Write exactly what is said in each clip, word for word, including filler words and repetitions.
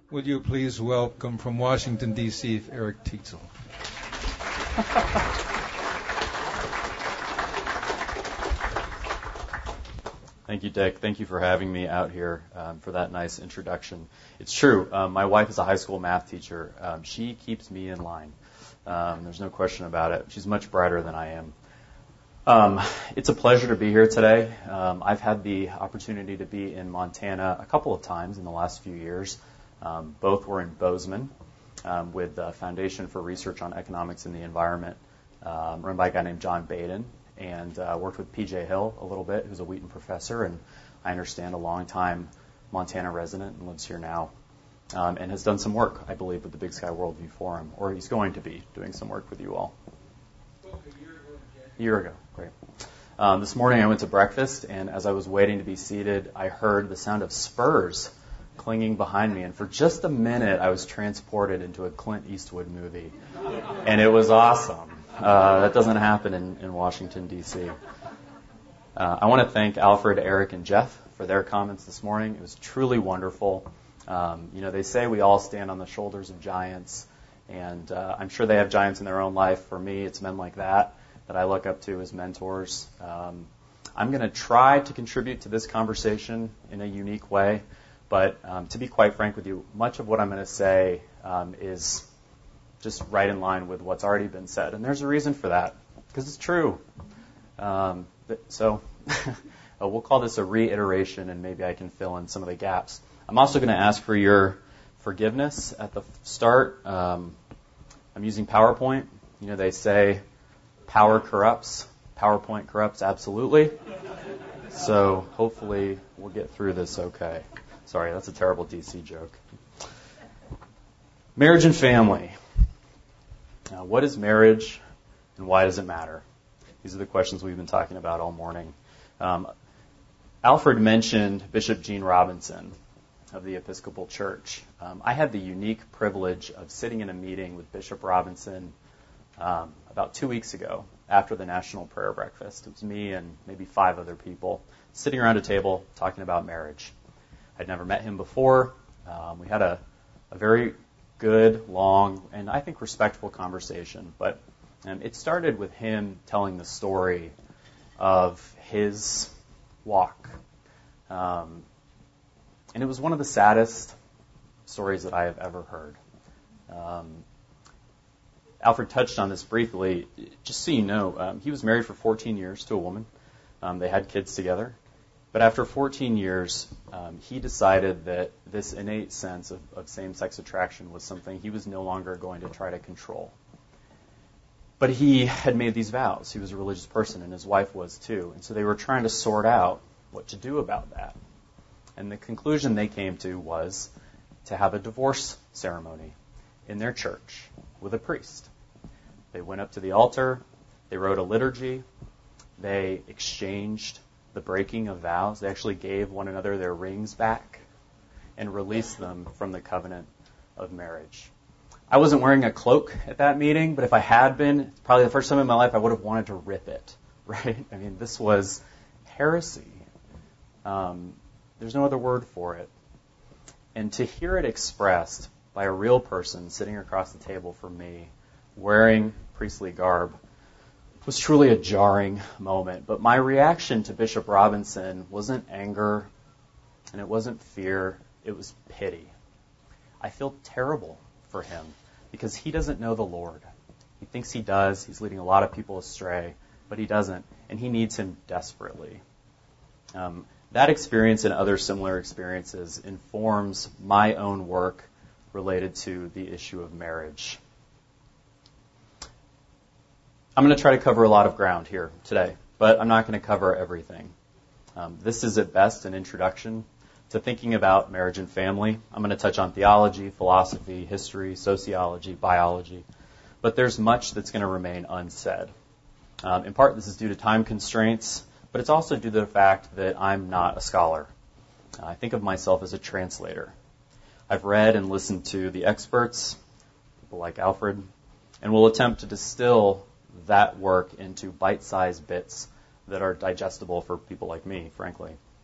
Would you please welcome from Washington, D C, Eric Teitzel. Thank you, Dick. Thank you for having me out here um, for that nice introduction. It's true. Um, my wife is a high school math teacher. Um, she keeps me in line. Um, there's no question about it. She's much brighter than I am. Um, it's a pleasure to be here today. Um, I've had the opportunity to be in Montana a couple of times in the last few years. Um, both were in Bozeman um, with the Foundation for Research on Economics and the Environment, um, run by a guy named John Baden, and uh, worked with P J Hill a little bit, who's a Wheaton professor, and I understand a long-time Montana resident and lives here now, um, and has done some work, I believe, with the Big Sky Worldview Forum, or he's going to be doing some work with you all. A year ago, great. Um, this morning I went to breakfast, and as I was waiting to be seated, I heard the sound of spurs clinging behind me, and for just a minute I was transported into a Clint Eastwood movie, and it was awesome. Uh, that doesn't happen in, in Washington, D C. Uh, I want to thank Alfred, Eric, and Jeff for their comments this morning. It was truly wonderful. Um, you know, they say we all stand on the shoulders of giants, and uh, I'm sure they have giants in their own life. For me, it's men like that that I look up to as mentors. Um, I'm going to try to contribute to this conversation in a unique way, but um, to be quite frank with you, much of what I'm going to say um, is just right in line with what's already been said. And there's a reason for that, because it's true. Um, so we'll call this a reiteration, and maybe I can fill in some of the gaps. I'm also going to ask for your forgiveness at the start. Um, I'm using PowerPoint. You know, they say power corrupts. PowerPoint corrupts, absolutely. So hopefully we'll get through this okay. Sorry, that's a terrible D C joke. Marriage and family. Uh, what is marriage, and why does it matter? These are the questions we've been talking about all morning. Um, Alfred mentioned Bishop Gene Robinson of the Episcopal Church. Um, I had the unique privilege of sitting in a meeting with Bishop Robinson um, about two weeks ago after the National Prayer Breakfast. It was me and maybe five other people sitting around a table talking about marriage. I'd never met him before. Um, we had a, a very good, long, and I think respectful conversation. But um, it started with him telling the story of his walk. Um, and it was one of the saddest stories that I have ever heard. Um, Alfred touched on this briefly. Just so you know, um, he was married for fourteen years to a woman. Um, they had kids together. But after fourteen years, um, he decided that this innate sense of, of same-sex attraction was something he was no longer going to try to control. But he had made these vows. He was a religious person, and his wife was too. And so they were trying to sort out what to do about that. And the conclusion they came to was to have a divorce ceremony in their church with a priest. They went up to the altar. They wrote a liturgy. They exchanged the breaking of vows. They actually gave one another their rings back and released them from the covenant of marriage. I wasn't wearing a cloak at that meeting, but if I had been, it's probably the first time in my life I would have wanted to rip it, right? I mean, this was heresy. Um, there's no other word for it. And to hear it expressed by a real person sitting across the table from me, wearing priestly garb, was truly a jarring moment. But my reaction to Bishop Robinson wasn't anger, and it wasn't fear. It was pity. I feel terrible for him because he doesn't know the Lord. He thinks he does. He's leading a lot of people astray, but he doesn't, and he needs him desperately. Um, that experience and other similar experiences informs my own work related to the issue of marriage. I'm going to try to cover a lot of ground here today, but I'm not going to cover everything. Um, this is at best an introduction to thinking about marriage and family. I'm going to touch on theology, philosophy, history, sociology, biology, but there's much that's going to remain unsaid. Um, in part, this is due to time constraints, but it's also due to the fact that I'm not a scholar. I think of myself as a translator. I've read and listened to the experts, people like Alfred, and will attempt to distill that work into bite-sized bits that are digestible for people like me, frankly.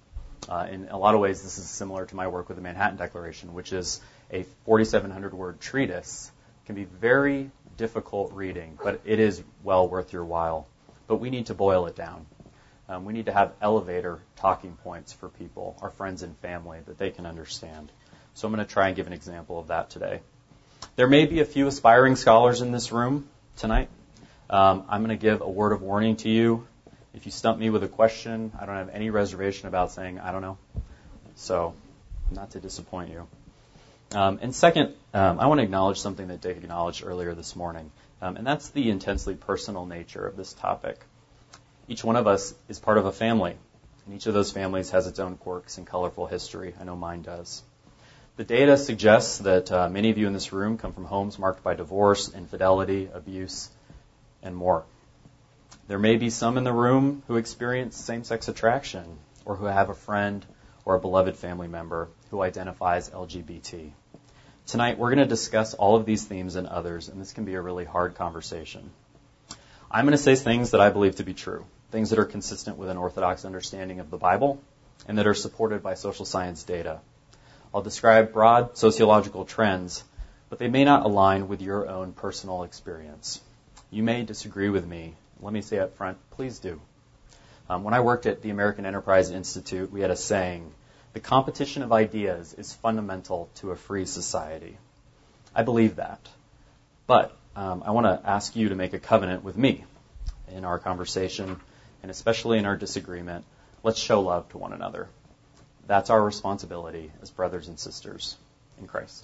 Uh, in a lot of ways, this is similar to my work with the Manhattan Declaration, which is a forty-seven hundred word treatise. It can be very difficult reading, but it is well worth your while. But we need to boil it down. Um, we need to have elevator talking points for people, our friends and family, that they can understand. So I'm going to try and give an example of that today. There may be a few aspiring scholars in this room tonight. Um, I'm going to give a word of warning to you. If you stump me with a question, I don't have any reservation about saying, I don't know. So, not to disappoint you. Um, and second, um, I want to acknowledge something that Dick acknowledged earlier this morning, um, and that's the intensely personal nature of this topic. Each one of us is part of a family, and each of those families has its own quirks and colorful history. I know mine does. The data suggests that uh, many of you in this room come from homes marked by divorce, infidelity, abuse, and more. There may be some in the room who experience same-sex attraction or who have a friend or a beloved family member who identifies L G B T. Tonight, we're going to discuss all of these themes and others, and this can be a really hard conversation. I'm going to say things that I believe to be true, things that are consistent with an orthodox understanding of the Bible and that are supported by social science data. I'll describe broad sociological trends, but they may not align with your own personal experience. You may disagree with me. Let me say up front, please do. Um, when I worked at the American Enterprise Institute, we had a saying, the competition of ideas is fundamental to a free society. I believe that. But um, I want to ask you to make a covenant with me in our conversation, and especially in our disagreement. Let's show love to one another. That's our responsibility as brothers and sisters in Christ.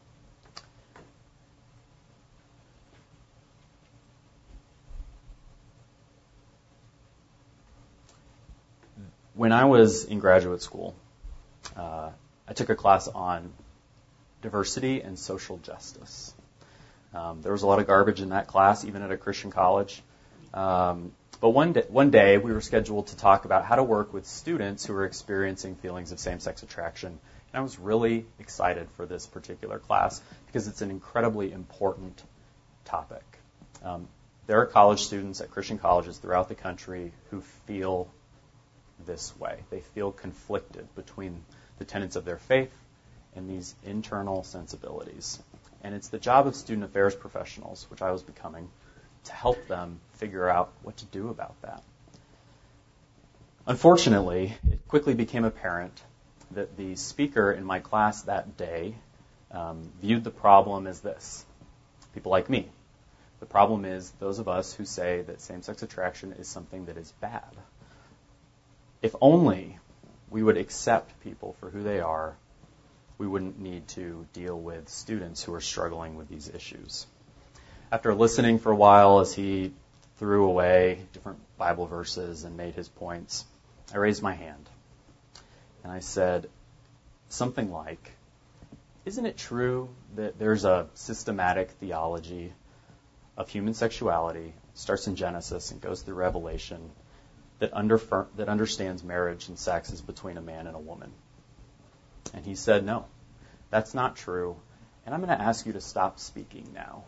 When I was in graduate school, uh, I took a class on diversity and social justice. Um, there was a lot of garbage in that class, even at a Christian college. Um, but one day, one day, we were scheduled to talk about how to work with students who were experiencing feelings of same-sex attraction. And I was really excited for this particular class because it's an incredibly important topic. Um, there are college students at Christian colleges throughout the country who feel this way. They feel conflicted between the tenets of their faith and these internal sensibilities. And it's the job of student affairs professionals, which I was becoming, to help them figure out what to do about that. Unfortunately, it quickly became apparent that the speaker in my class that day um, viewed the problem as this. People like me. The problem is those of us who say that same-sex attraction is something that is bad. If only we would accept people for who they are, we wouldn't need to deal with students who are struggling with these issues. After listening for a while as he threw away different Bible verses and made his points, I raised my hand. And I said something like, isn't it true that there's a systematic theology of human sexuality, starts in Genesis and goes through Revelation, that, under, that understands marriage and sex is between a man and a woman? And he said, no, that's not true, and I'm going to ask you to stop speaking now.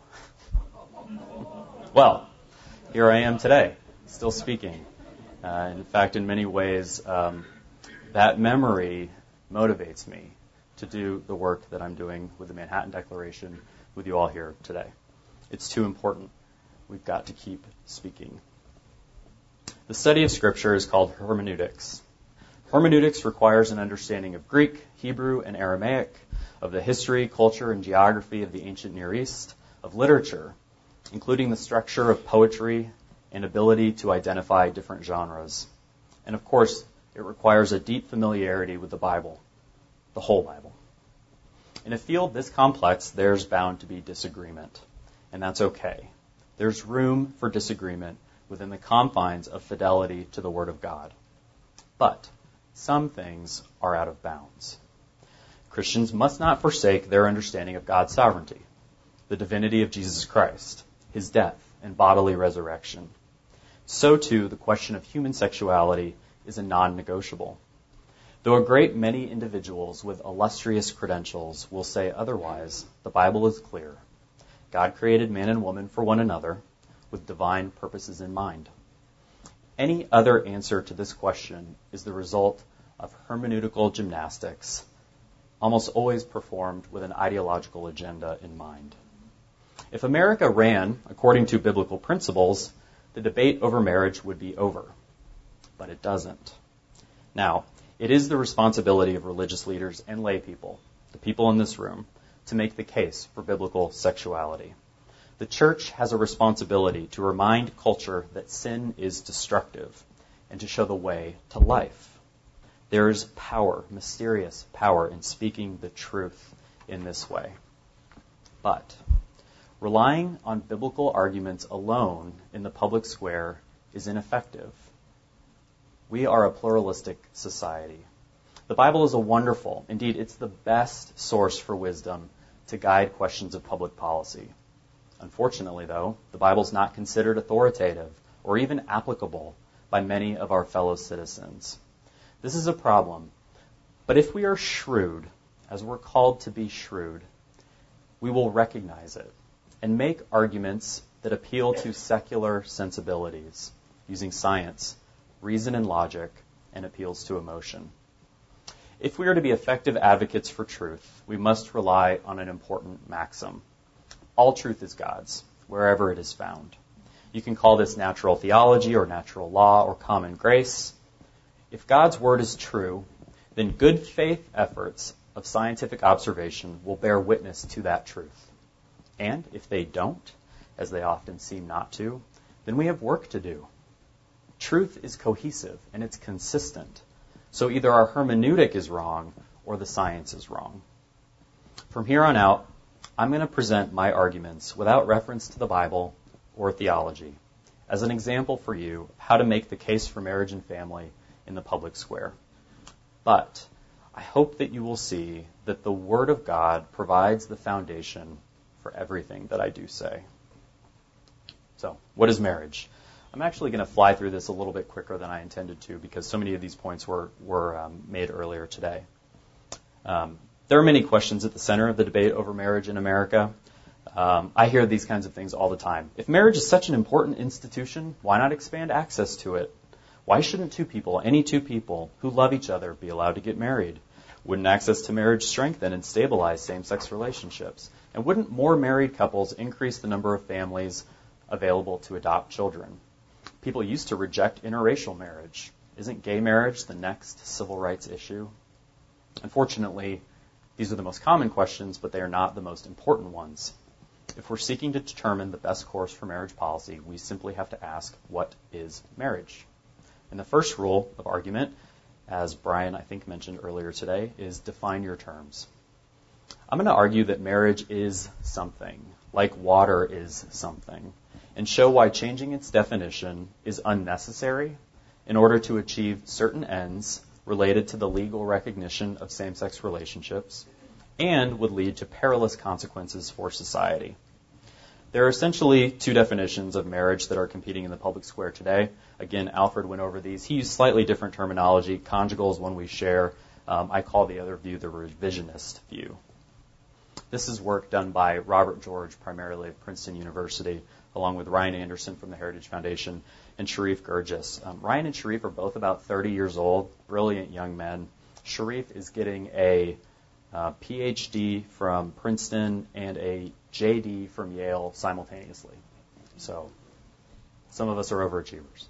Well, here I am today, still speaking. Uh, in fact, in many ways, um, that memory motivates me to do the work that I'm doing with the Manhattan Declaration with you all here today. It's too important. We've got to keep speaking. The study of Scripture is called hermeneutics. Hermeneutics requires an understanding of Greek, Hebrew, and Aramaic, of the history, culture, and geography of the ancient Near East, of literature, including the structure of poetry and ability to identify different genres. And of course, it requires a deep familiarity with the Bible, the whole Bible. In a field this complex, there's bound to be disagreement, and that's okay. There's room for disagreement within the confines of fidelity to the Word of God. But some things are out of bounds. Christians must not forsake their understanding of God's sovereignty, the divinity of Jesus Christ, his death and bodily resurrection. So too, the question of human sexuality is a non-negotiable. Though a great many individuals with illustrious credentials will say otherwise, the Bible is clear. God created man and woman for one another with divine purposes in mind. Any other answer to this question is the result of hermeneutical gymnastics, almost always performed with an ideological agenda in mind. If America ran according to biblical principles, the debate over marriage would be over. But it doesn't. Now, it is the responsibility of religious leaders and lay people, the people in this room, to make the case for biblical sexuality. The church has a responsibility to remind culture that sin is destructive and to show the way to life. There is power, mysterious power, in speaking the truth in this way. But relying on biblical arguments alone in the public square is ineffective. We are a pluralistic society. The Bible is a wonderful, indeed, it's the best source for wisdom to guide questions of public policy. Unfortunately, though, the Bible is not considered authoritative or even applicable by many of our fellow citizens. This is a problem. But if we are shrewd, as we're called to be shrewd, we will recognize it and make arguments that appeal to secular sensibilities using science, reason and logic, and appeals to emotion. If we are to be effective advocates for truth, we must rely on an important maxim. All truth is God's, wherever it is found. You can call this natural theology or natural law or common grace. If God's word is true, then good faith efforts of scientific observation will bear witness to that truth. And if they don't, as they often seem not to, then we have work to do. Truth is cohesive and it's consistent. So either our hermeneutic is wrong or the science is wrong. From here on out, I'm going to present my arguments without reference to the Bible or theology as an example for you of how to make the case for marriage and family in the public square. But I hope that you will see that the Word of God provides the foundation for everything that I do say. So, what is marriage? I'm actually going to fly through this a little bit quicker than I intended to because so many of these points were, were um, made earlier today. Um, there are many questions at the center of the debate over marriage in America. Um, I hear these kinds of things all the time. If marriage is such an important institution, why not expand access to it? Why shouldn't two people, any two people who love each other, be allowed to get married? Wouldn't access to marriage strengthen and stabilize same-sex relationships? And wouldn't more married couples increase the number of families available to adopt children? People used to reject interracial marriage. Isn't gay marriage the next civil rights issue? Unfortunately, these are the most common questions, but they are not the most important ones. If we're seeking to determine the best course for marriage policy, we simply have to ask, what is marriage? And the first rule of argument, as Brian, I think, mentioned earlier today, is define your terms. I'm going to argue that marriage is something, like water is something, and show why changing its definition is unnecessary in order to achieve certain ends related to the legal recognition of same-sex relationships and would lead to perilous consequences for society. There are essentially two definitions of marriage that are competing in the public square today. Again, Alfred went over these. He used slightly different terminology. Conjugal is one we share. Um, I call the other view the revisionist view. This is work done by Robert George, primarily at Princeton University, along with Ryan Anderson from the Heritage Foundation and Sharif Gurgis. Um, Ryan and Sharif are both about thirty years old, brilliant young men. Sharif is getting a uh, P H D from Princeton and a J D from Yale simultaneously. So some of us are overachievers.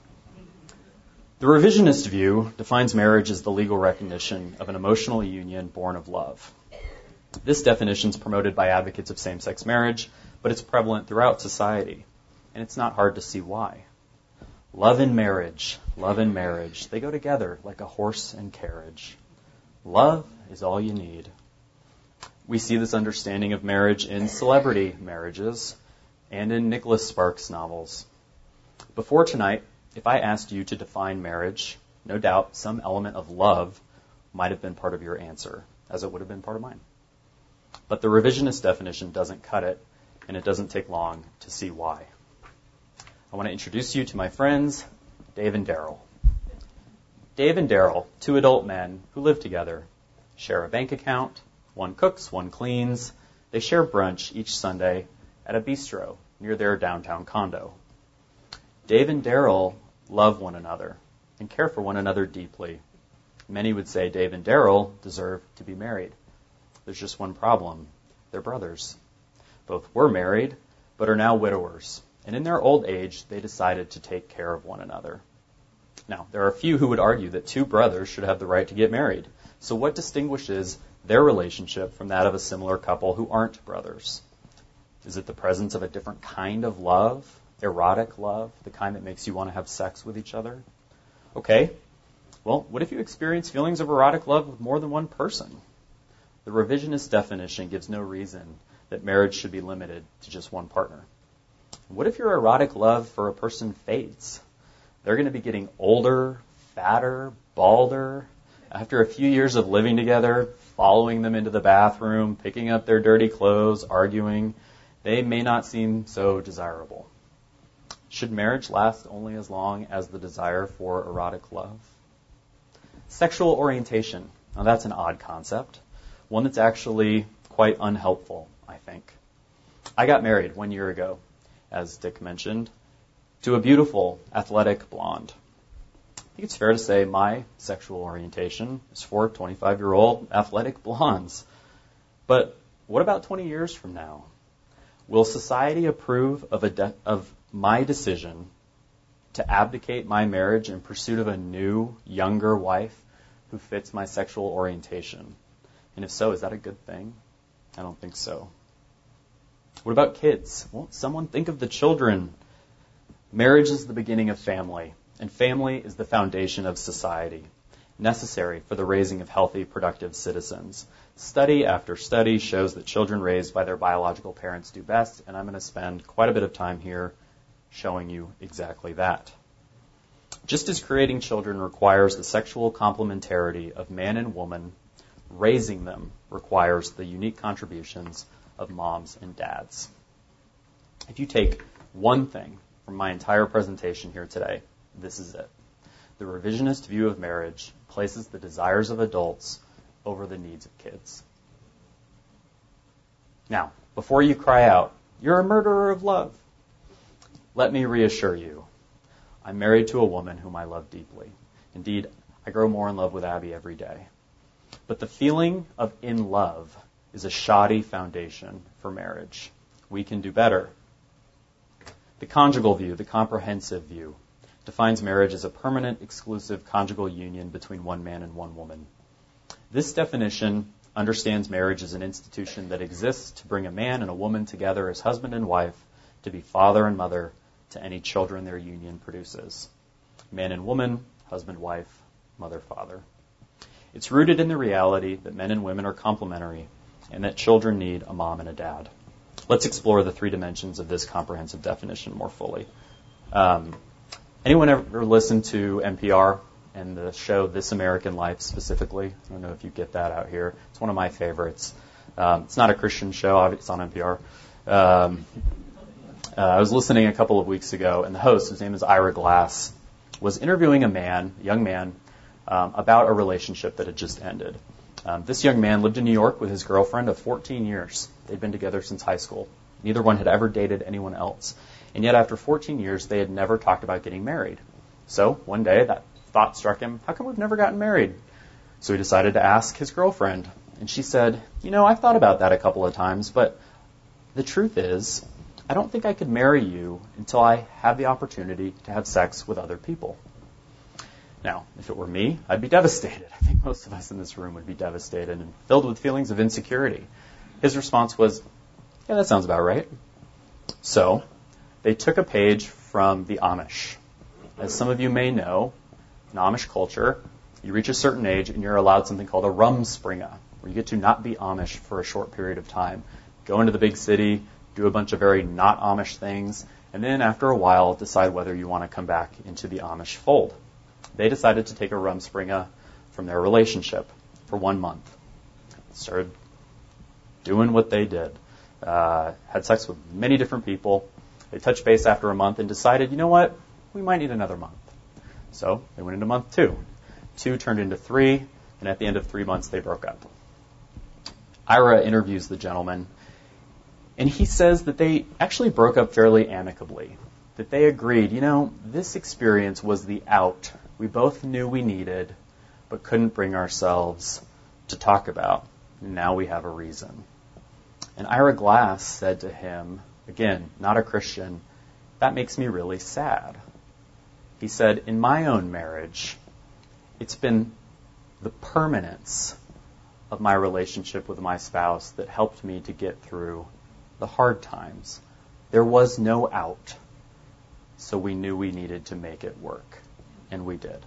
The revisionist view defines marriage as the legal recognition of an emotional union born of love. This definition is promoted by advocates of same-sex marriage, but it's prevalent throughout society, and it's not hard to see why. Love and marriage, love and marriage, they go together like a horse and carriage. Love is all you need. We see this understanding of marriage in celebrity marriages and in Nicholas Sparks' novels. Before tonight, if I asked you to define marriage, no doubt some element of love might have been part of your answer, as it would have been part of mine. But the revisionist definition doesn't cut it, and it doesn't take long to see why. I want to introduce you to my friends, Dave and Daryl. Dave and Daryl, two adult men who live together, share a bank account. One cooks, one cleans. They share brunch each Sunday at a bistro near their downtown condo. Dave and Daryl love one another and care for one another deeply. Many would say Dave and Daryl deserve to be married. There's just one problem. They're brothers. Both were married, but are now widowers. And in their old age, they decided to take care of one another. Now, there are a few who would argue that two brothers should have the right to get married. So what distinguishes their relationship from that of a similar couple who aren't brothers? Is it the presence of a different kind of love, erotic love, the kind that makes you want to have sex with each other? Okay, well, what if you experience feelings of erotic love with more than one person? The revisionist definition gives no reason that marriage should be limited to just one partner. What if your erotic love for a person fades? They're going to be getting older, fatter, balder. After a few years of living together, following them into the bathroom, picking up their dirty clothes, arguing, they may not seem so desirable. Should marriage last only as long as the desire for erotic love? Sexual orientation. Now that's an odd concept, one that's actually quite unhelpful, I think. I got married one year ago, as Dick mentioned, to a beautiful, athletic blonde. I think it's fair to say my sexual orientation is for twenty-five-year-old athletic blondes. But what about twenty years from now? Will society approve of, a de- of my decision to abdicate my marriage in pursuit of a new, younger wife who fits my sexual orientation? And if so, is that a good thing? I don't think so. What about kids? Won't someone think of the children? Marriage is the beginning of family, and family is the foundation of society, necessary for the raising of healthy, productive citizens. Study after study shows that children raised by their biological parents do best, and I'm going to spend quite a bit of time here showing you exactly that. Just as creating children requires the sexual complementarity of man and woman, raising them requires the unique contributions of moms and dads. If you take one thing from my entire presentation here today, this is it. The revisionist view of marriage places the desires of adults over the needs of kids. Now, before you cry out, "You're a murderer of love," let me reassure you, I'm married to a woman whom I love deeply. Indeed, I grow more in love with Abby every day. But the feeling of in love is a shoddy foundation for marriage. We can do better. The conjugal view, the comprehensive view, defines marriage as a permanent, exclusive conjugal union between one man and one woman. This definition understands marriage as an institution that exists to bring a man and a woman together as husband and wife, to be father and mother to any children their union produces. Man and woman, husband, wife, mother, father. It's rooted in the reality that men and women are complementary and that children need a mom and a dad. Let's explore the three dimensions of this comprehensive definition more fully. Um, anyone ever listen to N P R and the show This American Life specifically? I don't know if you get that out here. It's one of my favorites. Um, it's not a Christian show. It's on N P R. Um, uh, I was listening a couple of weeks ago, and the host, whose name is Ira Glass, was interviewing a man, a young man, um, about a relationship that had just ended. Um, this young man lived in New York with his girlfriend of fourteen years. They'd been together since high school. Neither one had ever dated anyone else. And yet after fourteen years, they had never talked about getting married. So one day that thought struck him, how come we've never gotten married? So he decided to ask his girlfriend. And she said, you know, I've thought about that a couple of times, but the truth is, I don't think I could marry you until I have the opportunity to have sex with other people. Now, if it were me, I'd be devastated. I think most of us in this room would be devastated and filled with feelings of insecurity. His response was, yeah, that sounds about right. So they took a page from the Amish. As some of you may know, in Amish culture, you reach a certain age and you're allowed something called a rumspringa, where you get to not be Amish for a short period of time. Go into the big city, do a bunch of very not Amish things, and then after a while decide whether you want to come back into the Amish fold. They decided to take a rumspringa from their relationship for one month. Started doing what they did. Uh, had sex with many different people. They touched base after a month and decided, you know what, we might need another month. So they went into month two. Two turned into three, and at the end of three months, they broke up. Ira interviews the gentleman, and he says that they actually broke up fairly amicably, that they agreed, you know, this experience was the out we both knew we needed, but couldn't bring ourselves to talk about. Now we have a reason. And Ira Glass said to him, again, not a Christian, that makes me really sad. He said, in my own marriage, it's been the permanence of my relationship with my spouse that helped me to get through the hard times. There was no out, so we knew we needed to make it work, and we did.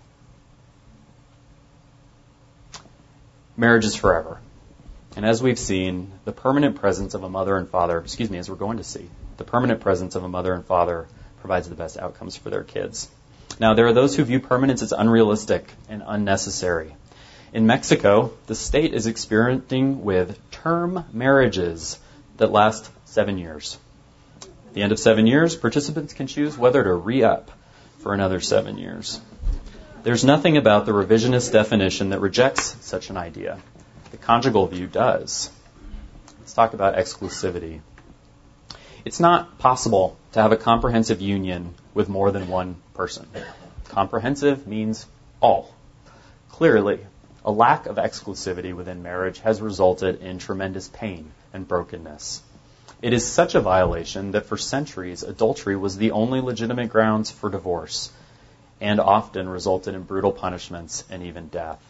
Marriage is forever. And as we've seen, the permanent presence of a mother and father, excuse me, as we're going to see, the permanent presence of a mother and father provides the best outcomes for their kids. Now, there are those who view permanence as unrealistic and unnecessary. In Mexico, the state is experimenting with term marriages that last seven years. At the end of seven years, participants can choose whether to re-up for another seven years. There's nothing about the revisionist definition that rejects such an idea. The conjugal view does. Let's talk about exclusivity. It's not possible to have a comprehensive union with more than one person. Comprehensive means all. Clearly, a lack of exclusivity within marriage has resulted in tremendous pain and brokenness. It is such a violation that for centuries, adultery was the only legitimate grounds for divorce and often resulted in brutal punishments and even death.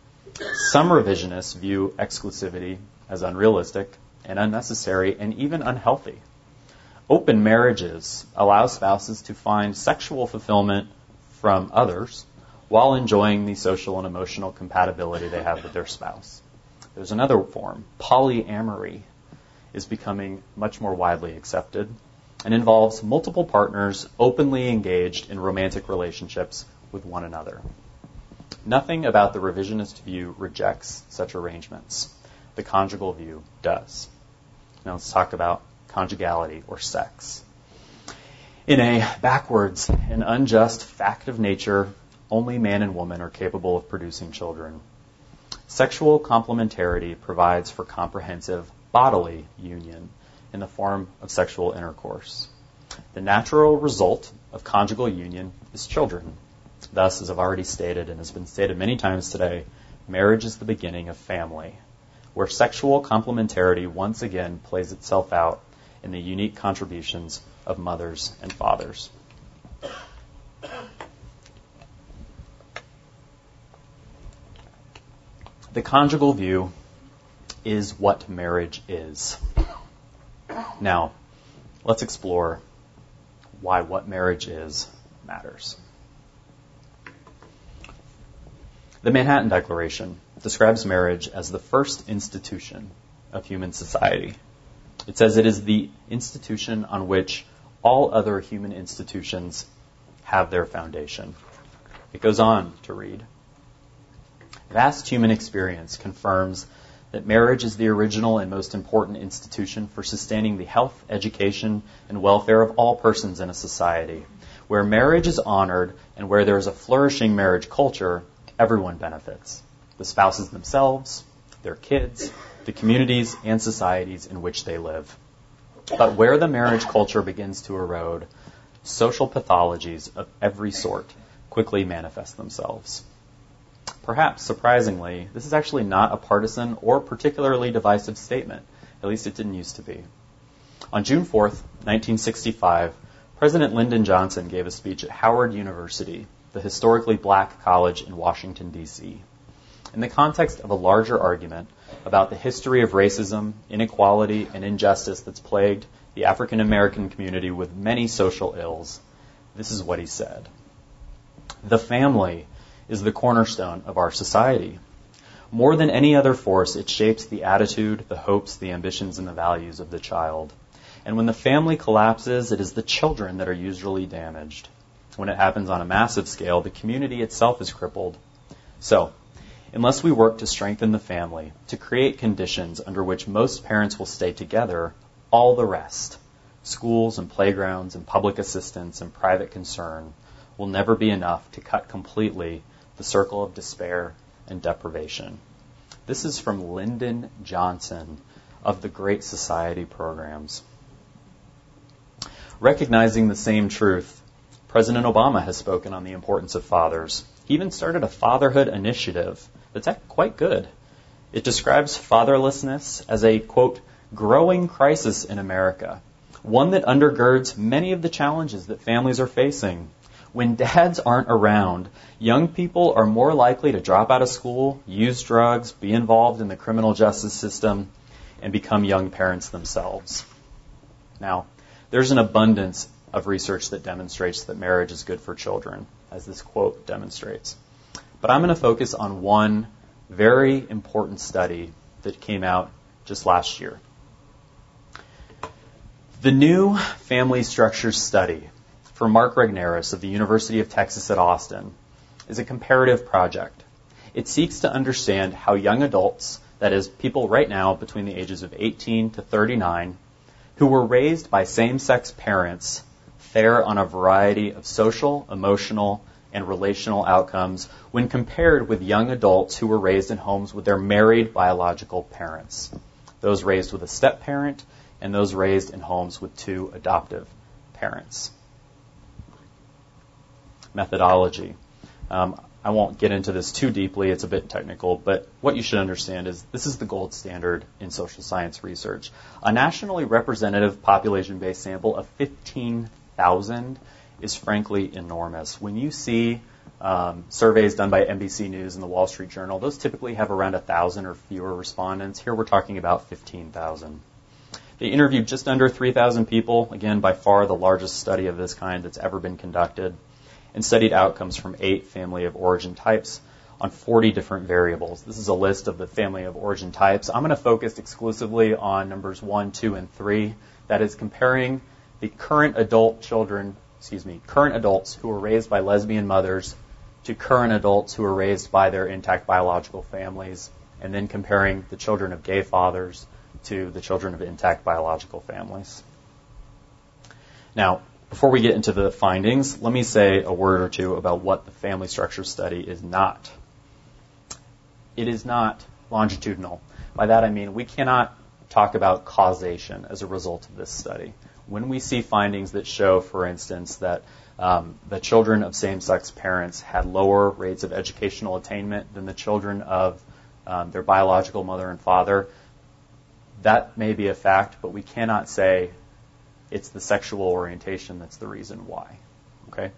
Some revisionists view exclusivity as unrealistic and unnecessary and even unhealthy. Open marriages allow spouses to find sexual fulfillment from others while enjoying the social and emotional compatibility they have with their spouse. There's another form. Polyamory is becoming much more widely accepted and involves multiple partners openly engaged in romantic relationships with one another. Nothing about the revisionist view rejects such arrangements. The conjugal view does. Now let's talk about conjugality or sex. In a backwards and unjust fact of nature, only man and woman are capable of producing children. Sexual complementarity provides for comprehensive bodily union in the form of sexual intercourse. The natural result of conjugal union is children. Thus, as I've already stated and has been stated many times today, marriage is the beginning of family, where sexual complementarity once again plays itself out in the unique contributions of mothers and fathers. The conjugal view is what marriage is. Now, let's explore why what marriage is matters. The Manhattan Declaration describes marriage as the first institution of human society. It says it is the institution on which all other human institutions have their foundation. It goes on to read, vast human experience confirms that marriage is the original and most important institution for sustaining the health, education, and welfare of all persons in a society. Where marriage is honored and where there is a flourishing marriage culture, everyone benefits. The spouses themselves, their kids, the communities and societies in which they live. But where the marriage culture begins to erode, social pathologies of every sort quickly manifest themselves. Perhaps, surprisingly, this is actually not a partisan or particularly divisive statement. At least it didn't used to be. On June fourth, nineteen sixty-five, President Lyndon Johnson gave a speech at Howard University, the historically black college in Washington, D C In the context of a larger argument about the history of racism, inequality, and injustice that's plagued the African American community with many social ills, this is what he said. The family is the cornerstone of our society. More than any other force, it shapes the attitude, the hopes, the ambitions, and the values of the child. And when the family collapses, it is the children that are usually damaged. When it happens on a massive scale, the community itself is crippled. So, unless we work to strengthen the family, to create conditions under which most parents will stay together, all the rest, schools and playgrounds and public assistance and private concern, will never be enough to cut completely the circle of despair and deprivation. This is from Lyndon Johnson of the Great Society programs. Recognizing the same truth, President Obama has spoken on the importance of fathers. He even started a fatherhood initiative that's quite good. It describes fatherlessness as a, quote, growing crisis in America, one that undergirds many of the challenges that families are facing. When dads aren't around, young people are more likely to drop out of school, use drugs, be involved in the criminal justice system, and become young parents themselves. Now, there's an abundance of research that demonstrates that marriage is good for children, as this quote demonstrates. But I'm going to focus on one very important study that came out just last year. The new Family Structures Study from Mark Regnerus of the University of Texas at Austin is a comparative project. It seeks to understand how young adults, that is, people right now between the ages of eighteen to thirty-nine, who were raised by same-sex parents, fare on a variety of social, emotional, and relational outcomes when compared with young adults who were raised in homes with their married biological parents, those raised with a step-parent, and those raised in homes with two adoptive parents. Methodology. Um, I won't get into this too deeply. It's a bit technical, but what you should understand is this is the gold standard in social science research. A nationally representative population-based sample of fifteen thousand is frankly enormous. When you see um, surveys done by N B C News and the Wall Street Journal, those typically have around one thousand or fewer respondents. Here we're talking about fifteen thousand. They interviewed just under three thousand people, again, by far the largest study of this kind that's ever been conducted, and studied outcomes from eight family of origin types on forty different variables. This is a list of the family of origin types. I'm going to focus exclusively on numbers one, two, and three. That is comparing the current adult children, excuse me, current adults who were raised by lesbian mothers to current adults who were raised by their intact biological families, and then comparing the children of gay fathers to the children of intact biological families. Now, before we get into the findings, let me say a word or two about what the family structure study is not. It is not longitudinal. By that I mean we cannot talk about causation as a result of this study. When we see findings that show, for instance, that um, the children of same-sex parents had lower rates of educational attainment than the children of um, their biological mother and father, that may be a fact, but we cannot say it's the sexual orientation that's the reason why. Okay?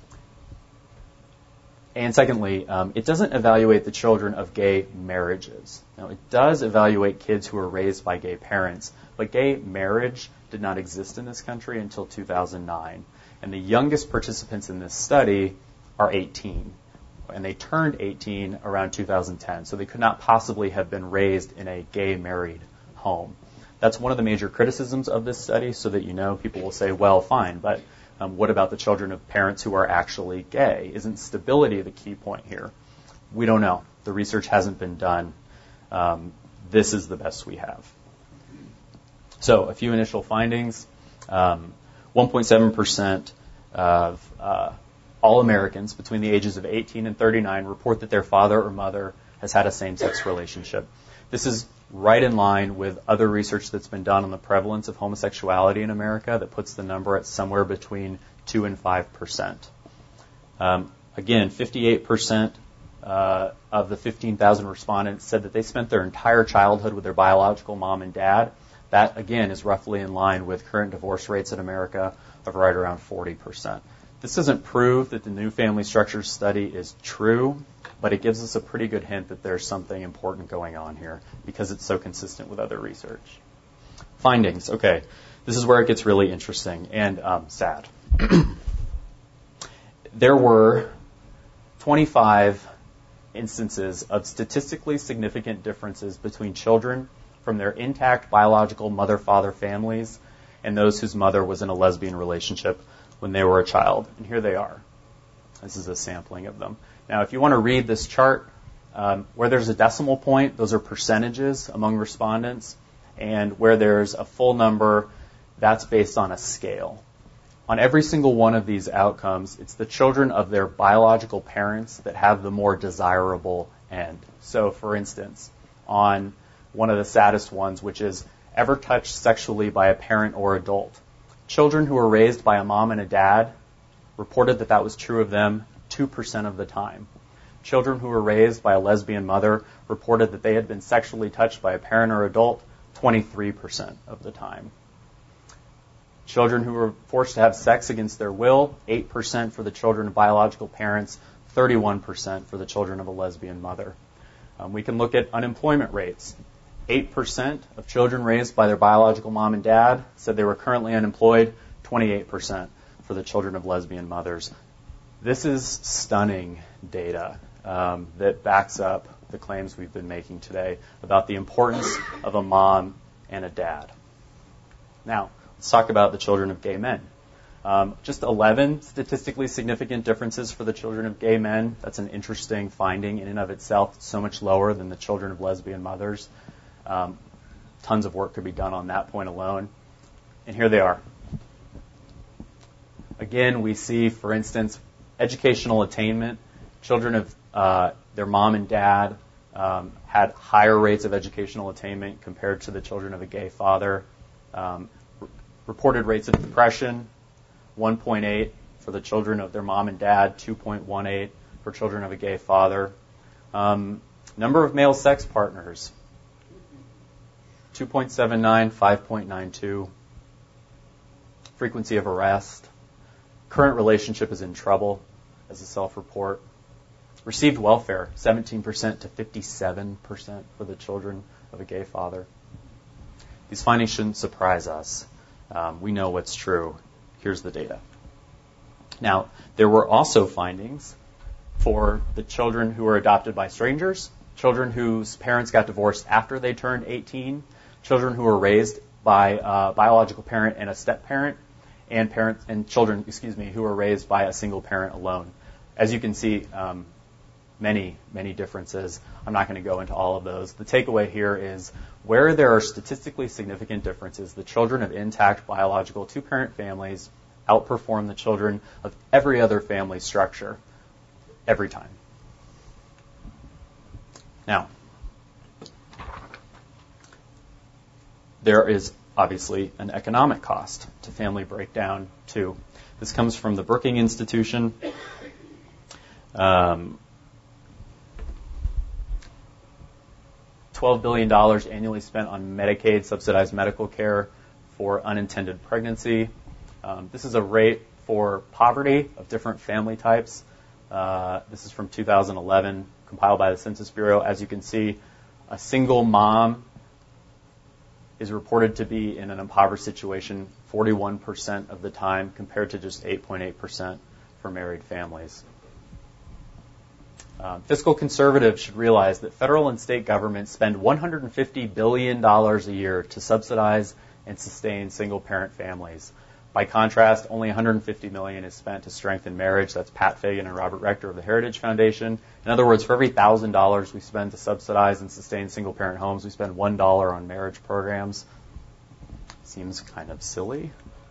And secondly, um, it doesn't evaluate the children of gay marriages. Now, it does evaluate kids who are raised by gay parents, but gay marriage did not exist in this country until two thousand nine. And the youngest participants in this study are eighteen. And they turned eighteen around two thousand ten, so they could not possibly have been raised in a gay married home. That's one of the major criticisms of this study, so that you know people will say, well, fine, but um, what about the children of parents who are actually gay? Isn't stability the key point here? We don't know. The research hasn't been done. Um, this is the best we have. So a few initial findings. Um, one point seven percent of uh, all Americans between the ages of eighteen and thirty-nine report that their father or mother has had a same-sex relationship. This is right in line with other research that's been done on the prevalence of homosexuality in America that puts the number at somewhere between two and five percent. Um, again, fifty-eight percent uh, of the fifteen thousand respondents said that they spent their entire childhood with their biological mom and dad. That, again, is roughly in line with current divorce rates in America of right around forty percent. This doesn't prove that the new family structures study is true, but it gives us a pretty good hint that there's something important going on here because it's so consistent with other research. Findings. Okay, this is where it gets really interesting and um, sad. There were twenty-five instances of statistically significant differences between children from their intact biological mother-father families and those whose mother was in a lesbian relationship when they were a child. And here they are. This is a sampling of them. Now, if you want to read this chart, um, where there's a decimal point, those are percentages among respondents. And where there's a full number, that's based on a scale. On every single one of these outcomes, it's the children of their biological parents that have the more desirable end. So, for instance, on one of the saddest ones, which is ever touched sexually by a parent or adult, children who were raised by a mom and a dad reported that that was true of them two percent of the time. children who were raised by a lesbian mother reported that they had been sexually touched by a parent or adult twenty-three percent of the time. Children who were forced to have sex against their will, eight percent for the children of biological parents, thirty-one percent for the children of a lesbian mother. Um, we can look at unemployment rates. eight percent of children raised by their biological mom and dad said they were currently unemployed, twenty-eight percent for the children of lesbian mothers. This is stunning data um, that backs up the claims we've been making today about the importance of a mom and a dad. Now, let's talk about the children of gay men. Um, just eleven statistically significant differences for the children of gay men. That's an interesting finding in and of itself. It's so much lower than the children of lesbian mothers. Um, tons of work could be done on that point alone. And here they are. Again, we see, for instance, educational attainment. Children of uh, their mom and dad um, had higher rates of educational attainment compared to the children of a gay father. Um, r- reported rates of depression, one point eight for the children of their mom and dad, two point one eight for children of a gay father. Um, number of male sex partners, two point seven nine, five point nine two. Frequency of arrest. Current relationship is in trouble, as a self-report. Received welfare, seventeen percent to fifty-seven percent for the children of a gay father. These findings shouldn't surprise us. Um, we know what's true. Here's the data. Now, there were also findings for the children who were adopted by strangers, children whose parents got divorced after they turned eighteen, children who were raised by a biological parent and a step-parent, and parents and children, excuse me, who were raised by a single parent alone. As you can see, um, many, many differences. I'm not going to go into all of those. The takeaway here is where there are statistically significant differences, the children of intact biological two-parent families outperform the children of every other family structure every time. Now, there is obviously an economic cost to family breakdown, too. This comes from the Brookings Institution. Um, twelve billion dollars annually spent on Medicaid subsidized medical care for unintended pregnancy. Um, this is a rate for poverty of different family types. Uh, this is from two thousand eleven, compiled by the Census Bureau. As you can see, a single mom is reported to be in an impoverished situation forty-one percent of the time, compared to just eight point eight percent for married families. Um, fiscal conservatives should realize that federal and state governments spend one hundred fifty billion dollars a year to subsidize and sustain single-parent families. By contrast, only one hundred fifty million dollars is spent to strengthen marriage. That's Pat Fagan and Robert Rector of the Heritage Foundation. In other words, for every one thousand dollars we spend to subsidize and sustain single-parent homes, we spend one dollar on marriage programs. Seems kind of silly.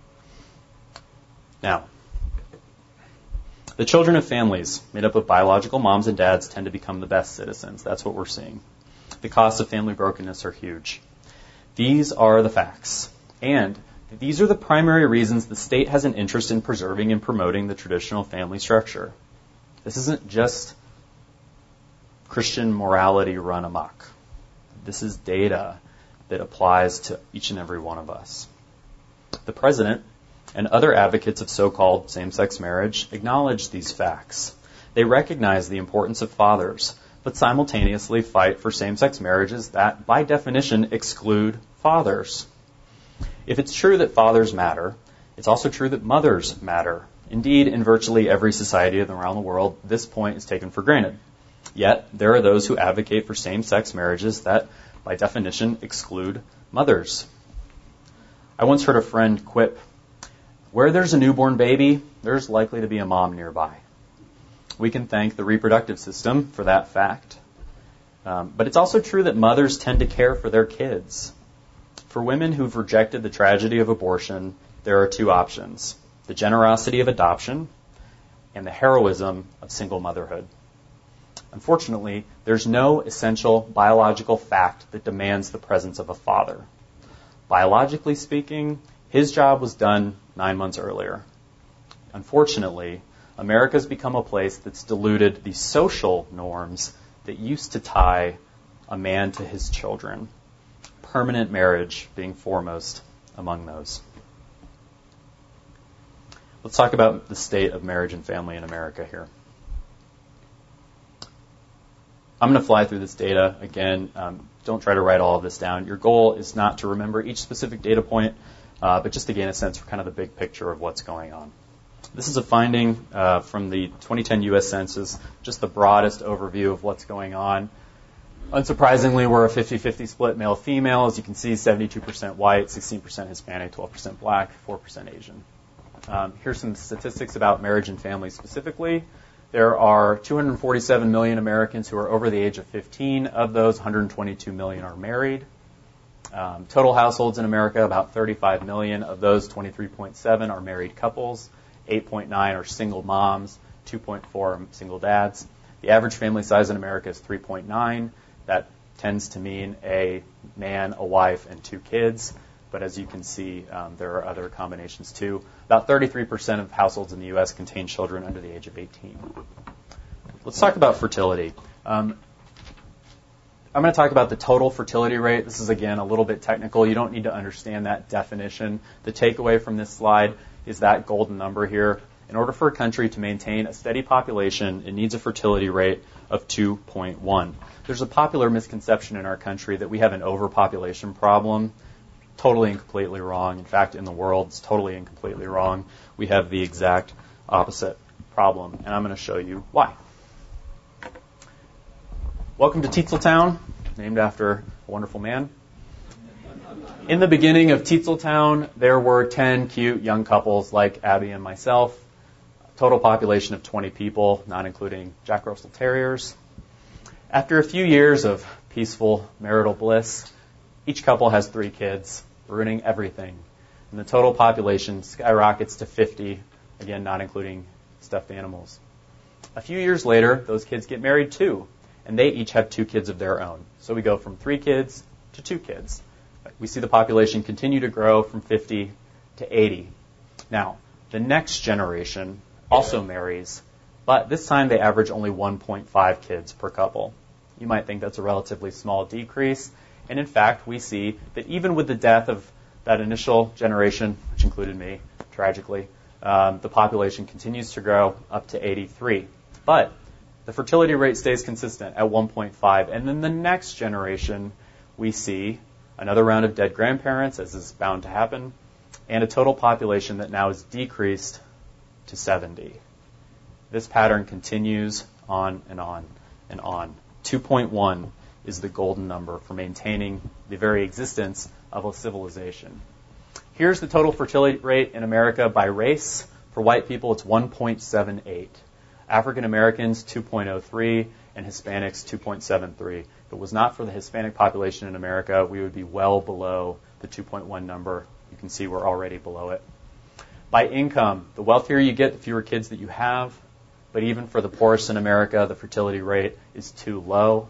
Now, the children of families made up of biological moms and dads tend to become the best citizens. That's what we're seeing. The costs of family brokenness are huge. These are the facts. And these are the primary reasons the state has an interest in preserving and promoting the traditional family structure. This isn't just Christian morality run amok. This is data that applies to each and every one of us. The president and other advocates of so-called same-sex marriage acknowledge these facts. They recognize the importance of fathers, but simultaneously fight for same-sex marriages that, by definition, exclude fathers. If it's true that fathers matter, it's also true that mothers matter. Indeed, in virtually every society around the world, this point is taken for granted. Yet, there are those who advocate for same-sex marriages that, by definition, exclude mothers. I once heard a friend quip, "Where there's a newborn baby, there's likely to be a mom nearby." We can thank the reproductive system for that fact. Um, but it's also true that mothers tend to care for their kids. For women who've rejected the tragedy of abortion, there are two options: the generosity of adoption and the heroism of single motherhood. Unfortunately, there's no essential biological fact that demands the presence of a father. Biologically speaking, his job was done nine months earlier. Unfortunately, America's become a place that's diluted the social norms that used to tie a man to his children, permanent marriage being foremost among those. Let's talk about the state of marriage and family in America here. I'm going to fly through this data. Again, um, don't try to write all of this down. Your goal is not to remember each specific data point, uh, but just to gain a sense for kind of the big picture of what's going on. This is a finding uh, from the twenty ten U S Census, just the broadest overview of what's going on. Unsurprisingly, we're a fifty-fifty split male-female. As you can see, seventy-two percent white, sixteen percent Hispanic, twelve percent black, four percent Asian. Um, here's some statistics about marriage and family specifically. There are two hundred forty-seven million Americans who are over the age of fifteen. Of those, one hundred twenty-two million are married. Um, total households in America, about thirty-five million. Of those, twenty-three point seven are married couples. eight point nine are single moms. two point four are single dads. The average family size in America is three point nine. That tends to mean a man, a wife, and two kids. But as you can see, um, there are other combinations too. About thirty-three percent of households in the U S contain children under the age of eighteen. Let's talk about fertility. Um, I'm going to talk about the total fertility rate. This is, again, a little bit technical. You don't need to understand that definition. The takeaway from this slide is that golden number here. In order for a country to maintain a steady population, it needs a fertility rate of two point one. There's a popular misconception in our country that we have an overpopulation problem. Totally and completely wrong. In fact, in the world, it's totally and completely wrong. We have the exact opposite problem, and I'm going to show you why. Welcome to Teetzeltown, named after a wonderful man. In the beginning of Teetzeltown, there were ten cute young couples like Abby and myself. Total population of twenty people, not including Jack Russell Terriers. After a few years of peaceful marital bliss, each couple has three kids, ruining everything. And the total population skyrockets to fifty, again, not including stuffed animals. A few years later, those kids get married too, and they each have two kids of their own. So we go from three kids to two kids. We see the population continue to grow from fifty to eighty. Now, the next generation also marries, but this time they average only one point five kids per couple. You might think that's a relatively small decrease. And in fact, we see that even with the death of that initial generation, which included me, tragically, um, the population continues to grow up to eighty-three. But the fertility rate stays consistent at one point five. And then the next generation, we see another round of dead grandparents, as is bound to happen, and a total population that now is decreased to seventy. This pattern continues on and on and on. two point one is the golden number for maintaining the very existence of a civilization. Here's the total fertility rate in America by race. For white people, it's one point seven eight. African Americans, two point oh three, and Hispanics, two point seven three. If it was not for the Hispanic population in America, we would be well below the two point one number. You can see we're already below it. By income, the wealthier you get, the fewer kids that you have. But even for the poorest in America, the fertility rate is too low.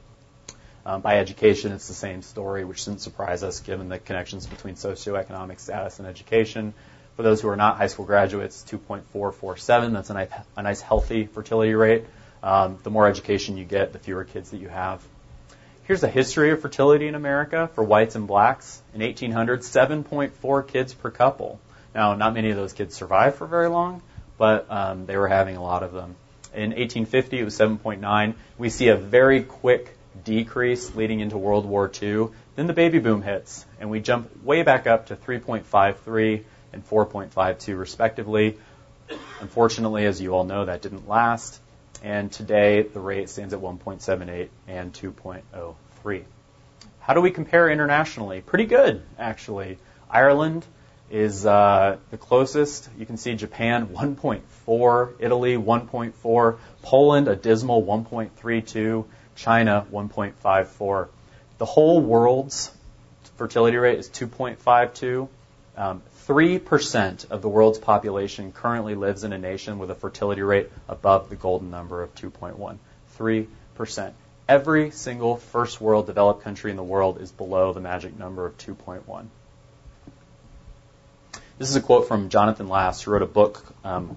Um, by education, it's the same story, which shouldn't surprise us given the connections between socioeconomic status and education. For those who are not high school graduates, two point four four seven. That's a nice, a nice healthy fertility rate. Um, the more education you get, the fewer kids that you have. Here's a history of fertility in America for whites and blacks. In eighteen hundred, seven point four kids per couple. Now, not many of those kids survived for very long, but um, they were having a lot of them. In eighteen fifty, it was seven point nine. We see a very quick decrease leading into World War Two. Then the baby boom hits, and we jump way back up to three point five three and four point five two, respectively. Unfortunately, as you all know, that didn't last. And today, the rate stands at one point seven eight and two point oh three. How do we compare internationally? Pretty good, actually. Ireland is uh, the closest. You can see Japan, one point four. Italy, one point four. Poland, a dismal one point three two. China, one point five four. The whole world's fertility rate is two point five two. Um, three percent of the world's population currently lives in a nation with a fertility rate above the golden number of two point one. three percent. Every single first world developed country in the world is below the magic number of two point one. This is a quote from Jonathan Last, who wrote a book um,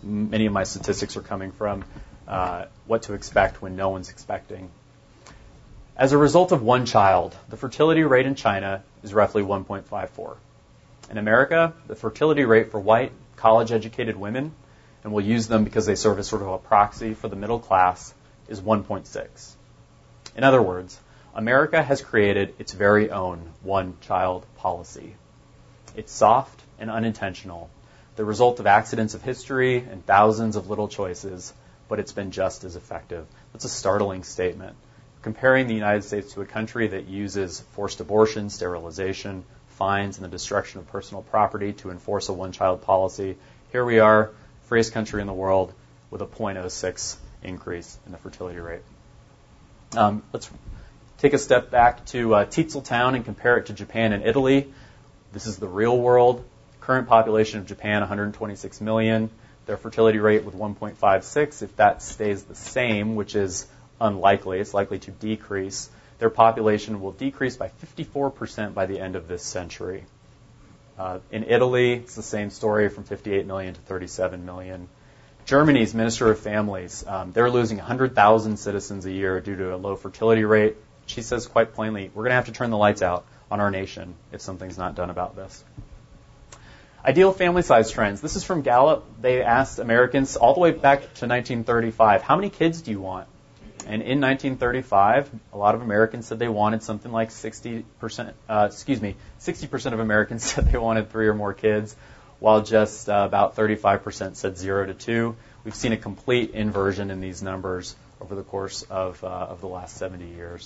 many of my statistics are coming from, uh, what to expect when no one's expecting. As a result of one child, the fertility rate in China is roughly one point five four. In America, the fertility rate for white, college-educated women, and we'll use them because they serve as sort of a proxy for the middle class, is one point six. In other words, America has created its very own one-child policy. It's soft and unintentional, the result of accidents of history and thousands of little choices, but it's been just as effective. That's a startling statement. Comparing the United States to a country that uses forced abortion, sterilization, fines, and the destruction of personal property to enforce a one-child policy, here we are, freest country in the world, with a zero point zero six increase in the fertility rate. Um, let's take a step back to uh, Tinseltown and compare it to Japan and Italy. This is the real world. Current population of Japan, one hundred twenty-six million. Their fertility rate with one point five six. If that stays the same, which is unlikely, it's likely to decrease, their population will decrease by fifty-four percent by the end of this century. Uh, in Italy, it's the same story, from fifty-eight million to thirty-seven million. Germany's Minister of Families, um, they're losing one hundred thousand citizens a year due to a low fertility rate. She says quite plainly, we're going to have to turn the lights out on our nation if something's not done about this. Ideal family size trends. This is from Gallup. They asked Americans all the way back to nineteen thirty-five, how many kids do you want? And in nineteen thirty-five, a lot of Americans said they wanted something like sixty percent, uh, excuse me, sixty percent of Americans said they wanted three or more kids, while just uh, about thirty-five percent said zero to two. We've seen a complete inversion in these numbers over the course of, uh, of the last seventy years.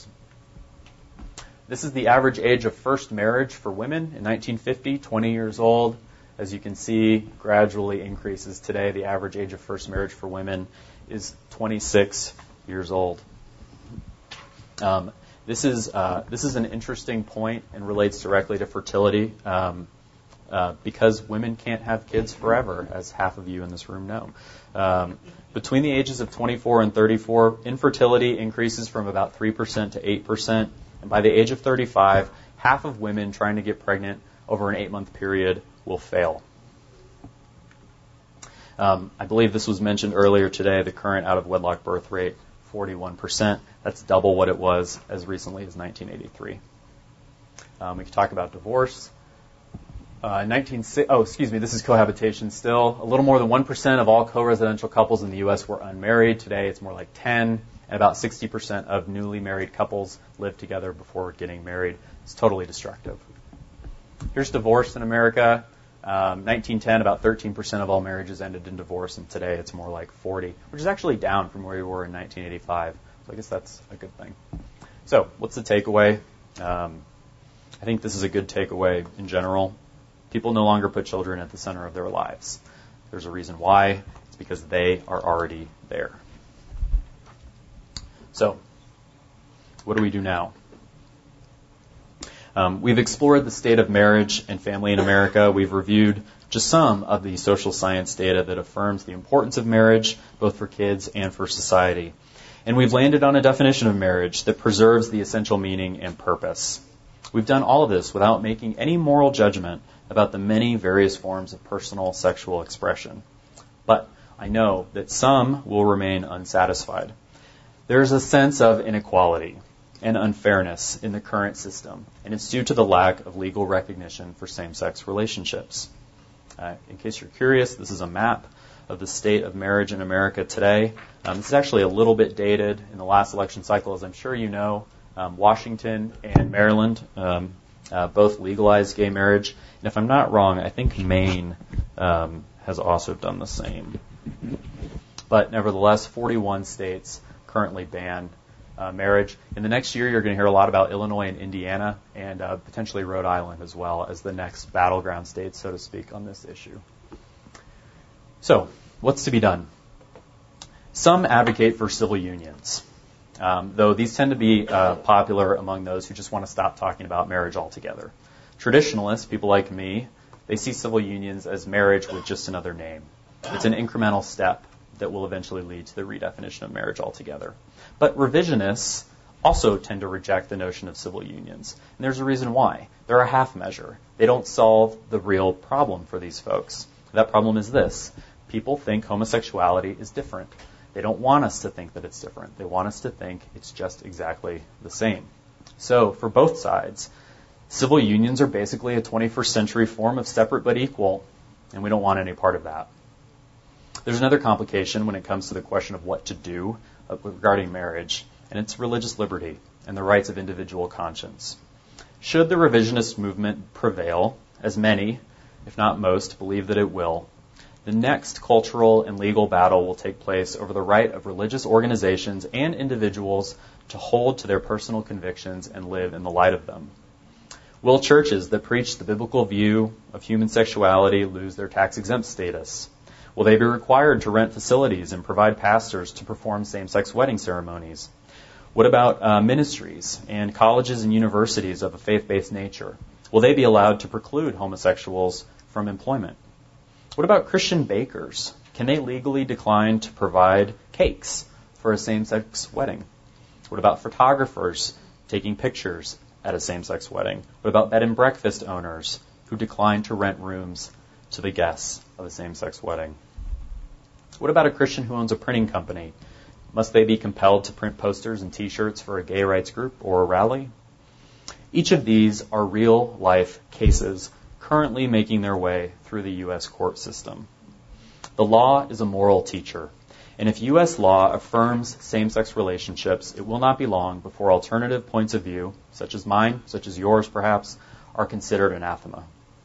This is the average age of first marriage for women in nineteen fifty, twenty years old. As you can see, gradually increases today. The average age of first marriage for women is twenty-six years old. Um, this is uh, this is an interesting point and relates directly to fertility, um, uh, because women can't have kids forever, as half of you in this room know. Um, between the ages of twenty-four and thirty-four, infertility increases from about three percent to eight percent, and by the age of thirty-five, half of women trying to get pregnant over an eight-month period will fail. Um, I believe this was mentioned earlier today, the current out-of-wedlock birth rate, forty-one percent. That's double what it was as recently as nineteen eighty-three. Um, we can talk about divorce. Uh, nineteen, oh, excuse me, this is cohabitation still. A little more than one percent of all co-residential couples in the U S were unmarried. Today it's more like ten, and about sixty percent of newly married couples live together before getting married. It's totally destructive. Here's divorce in America. Um, nineteen ten, about thirteen percent of all marriages ended in divorce, and today it's more like forty, which is actually down from where we were in nineteen eighty-five. So I guess that's a good thing. So what's the takeaway? Um, I think this is a good takeaway in general. People no longer put children at the center of their lives. There's a reason why. It's because they are already there. So what do we do now? Um, we've explored the state of marriage and family in America. We've reviewed just some of the social science data that affirms the importance of marriage, both for kids and for society. And we've landed on a definition of marriage that preserves the essential meaning and purpose. We've done all of this without making any moral judgment about the many various forms of personal sexual expression. But I know that some will remain unsatisfied. There's a sense of inequality and unfairness in the current system, and it's due to the lack of legal recognition for same-sex relationships. Uh, in case you're curious, this is a map of the state of marriage in America today. Um, this is actually a little bit dated. In the last election cycle, as I'm sure you know, um, Washington and Maryland um, uh, both legalized gay marriage. And if I'm not wrong, I think Maine um, has also done the same. But nevertheless, forty-one states currently ban Uh, marriage. In the next year, you're going to hear a lot about Illinois and Indiana, and uh, potentially Rhode Island as well as the next battleground states, so to speak, on this issue. So, what's to be done? Some advocate for civil unions, um, though these tend to be uh, popular among those who just want to stop talking about marriage altogether. Traditionalists, people like me, they see civil unions as marriage with just another name. It's an incremental step that will eventually lead to the redefinition of marriage altogether. But revisionists also tend to reject the notion of civil unions. And there's a reason why. They're a half measure. They don't solve the real problem for these folks. That problem is this. People think homosexuality is different. They don't want us to think that it's different. They want us to think it's just exactly the same. So, for both sides, civil unions are basically a twenty-first century form of separate but equal, and we don't want any part of that. There's another complication when it comes to the question of what to do regarding marriage, and it's religious liberty and the rights of individual conscience. Should the revisionist movement prevail, as many, if not most, believe that it will, the next cultural and legal battle will take place over the right of religious organizations and individuals to hold to their personal convictions and live in the light of them. Will churches that preach the biblical view of human sexuality lose their tax-exempt status? Will they be required to rent facilities and provide pastors to perform same-sex wedding ceremonies? What about uh, ministries and colleges and universities of a faith-based nature? Will they be allowed to preclude homosexuals from employment? What about Christian bakers? Can they legally decline to provide cakes for a same-sex wedding? What about photographers taking pictures at a same-sex wedding? What about bed and breakfast owners who decline to rent rooms to the guests of a same-sex wedding? What about a Christian who owns a printing company? Must they be compelled to print posters and T-shirts for a gay rights group or a rally? Each of these are real-life cases currently making their way through the U S court system. The law is a moral teacher, and if U S law affirms same-sex relationships, it will not be long before alternative points of view, such as mine, such as yours perhaps, are considered anathema.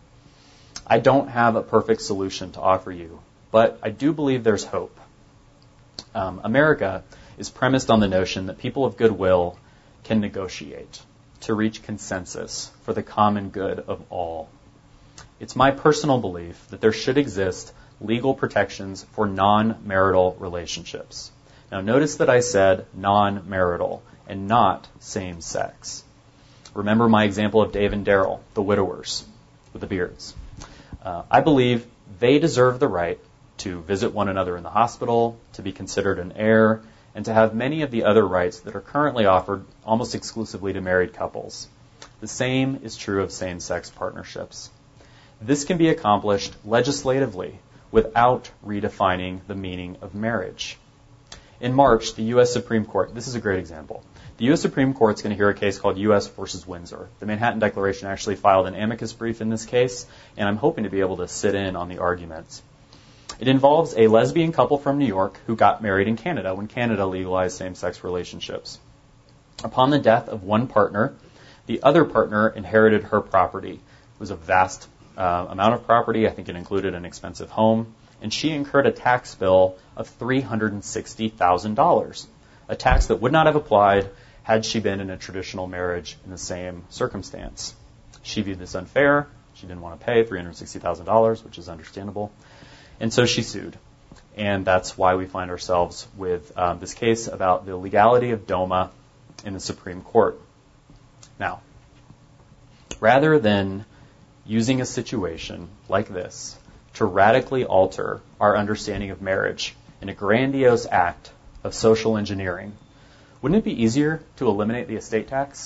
I don't have a perfect solution to offer you, but I do believe there's hope. Um, America is premised on the notion that people of goodwill can negotiate to reach consensus for the common good of all. It's my personal belief that there should exist legal protections for non-marital relationships. Now, notice that I said non-marital and not same-sex. Remember my example of Dave and Daryl, the widowers with the beards. Uh, I believe they deserve the right to visit one another in the hospital, to be considered an heir, and to have many of the other rights that are currently offered almost exclusively to married couples. The same is true of same-sex partnerships. This can be accomplished legislatively without redefining the meaning of marriage. In March, the U S Supreme Court, this is a great example, the U S Supreme Court is going to hear a case called U S versus Windsor. The Manhattan Declaration actually filed an amicus brief in this case, and I'm hoping to be able to sit in on the arguments. It involves a lesbian couple from New York who got married in Canada when Canada legalized same-sex relationships. Upon the death of one partner, the other partner inherited her property. It was a vast uh, amount of property. I think it included an expensive home. And she incurred a tax bill of three hundred sixty thousand dollars, a tax that would not have applied had she been in a traditional marriage in the same circumstance. She viewed this unfair. She didn't want to pay three hundred sixty thousand dollars, which is understandable. And so she sued. And that's why we find ourselves with um, this case about the legality of DOMA in the Supreme Court. Now, rather than using a situation like this to radically alter our understanding of marriage in a grandiose act of social engineering, wouldn't it be easier to eliminate the estate tax?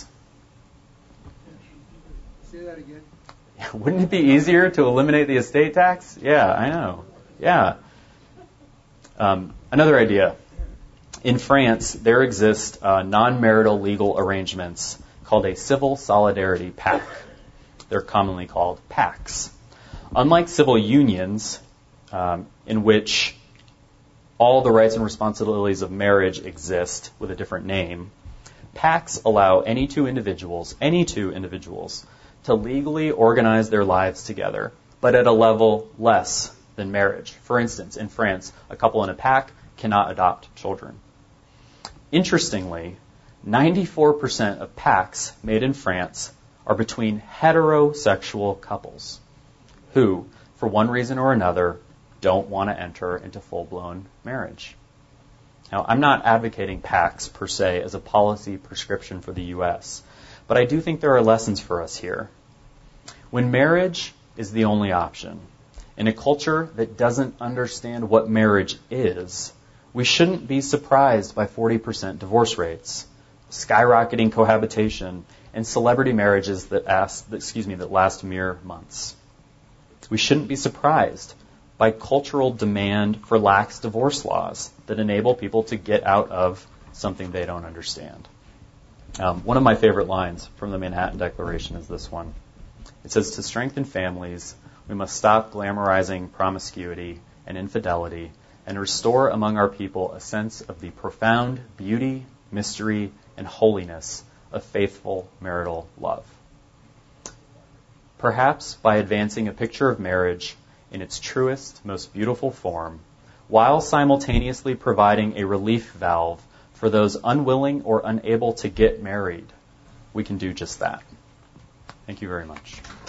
Say that again. Wouldn't it be easier to eliminate the estate tax? Yeah, I know. Yeah. Um, another idea. In France, there exist uh, non-marital legal arrangements called a civil solidarity pact. They're commonly called pacts. Unlike civil unions, um, in which all the rights and responsibilities of marriage exist with a different name, pacts allow any two individuals, any two individuals, to legally organize their lives together, but at a level less than marriage. For instance, in France, a couple in a pact cannot adopt children. Interestingly, ninety-four percent of pacts made in France are between heterosexual couples who, for one reason or another, don't want to enter into full-blown marriage. Now, I'm not advocating pacts per se as a policy prescription for the U S, but I do think there are lessons for us here. When marriage is the only option, in a culture that doesn't understand what marriage is, we shouldn't be surprised by forty percent divorce rates, skyrocketing cohabitation, and celebrity marriages that, ask, excuse me, that last mere months. We shouldn't be surprised by cultural demand for lax divorce laws that enable people to get out of something they don't understand. Um, one of my favorite lines from the Manhattan Declaration is this one. It says, "To strengthen families, we must stop glamorizing promiscuity and infidelity and restore among our people a sense of the profound beauty, mystery, and holiness of faithful marital love." Perhaps by advancing a picture of marriage in its truest, most beautiful form, while simultaneously providing a relief valve for those unwilling or unable to get married, we can do just that. Thank you very much.